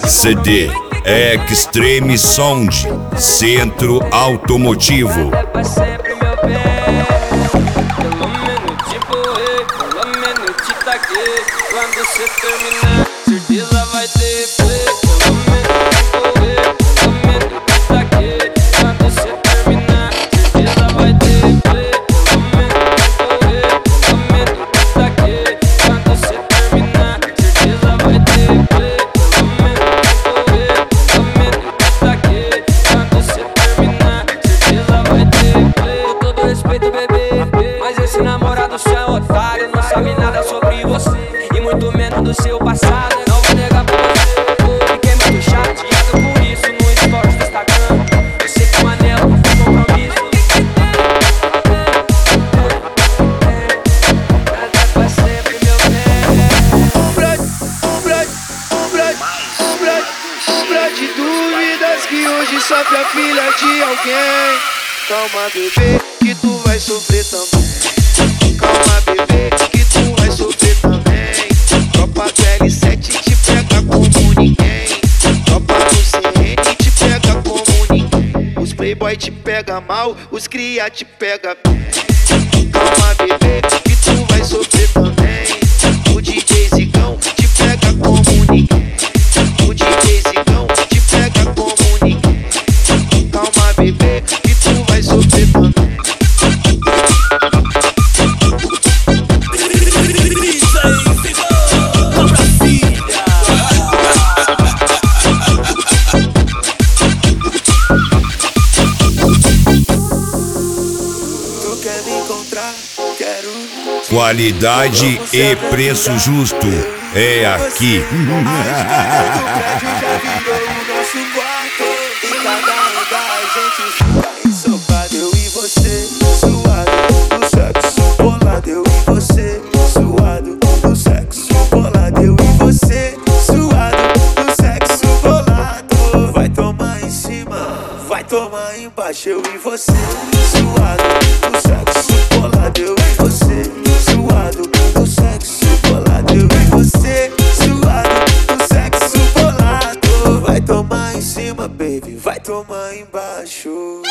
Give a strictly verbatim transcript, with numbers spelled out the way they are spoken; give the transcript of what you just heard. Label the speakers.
Speaker 1: C D Extreme Sound, Centro Automotivo.
Speaker 2: É pra sempre, meu bem. Pelo menos te borrei, pelo menos te taquei. Quando cê terminar, certeza vai ter replay. Pelo menos te borrei, pelo menos te taquei. Quando cê terminar, certeza vai ter replay. Pelo menos te borrei, pelo menos te taquei. Quando cê terminar, certeza vai ter replay. Pelo menos te borrei, pelo menos te taquei. Quando cê terminar, certeza vai ter replay. Com todo respeito, bebê, mas esse namorado seu é otário. Não sabe nada sobre você e muito menos do seu passado. Não vou negar pra você, fiquei muito chateado por isso no stories do Instagram. Eu sei que o anel é compromisso. Nada pra sempre, meu bem.
Speaker 3: Brad, Brad, Brad, Brad, Brad de dúvidas que hoje sofre a filha de alguém. Calma, bebê, que tu vai sofrer também. Calma, bebê, que tu vai sofrer também. Tropa do L sete te pega como ninguém. Tropa do C N te pega como ninguém. Os playboy te pega mal, os cria te pega bem. Calma, bebê, que tu vai sofrer também. O D J Zigão te pega como ninguém. O D J Zigão te pega como ninguém. Calma, bebê, que tu vai sofrer também.
Speaker 1: Qualidade e preço justo é aqui.
Speaker 3: Eu e você, suado do sexo bolado. Eu e você, suado do sexo bolado. Eu e você, suado do sexo bolado. Vai tomar em cima, vai tomar embaixo. Eu e você, suado do sexo bolado. Eu e você, suado do sexo bolado. Eu e você, suado do sexo bolado. Vai tomar em cima, baby, vai tomar embaixo.